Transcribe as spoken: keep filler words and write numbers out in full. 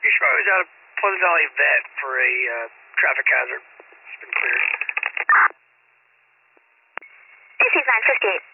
East Road is out of Pleasant Valley Vet for a uh, traffic hazard. It's been cleared. two six nine fifty-eight.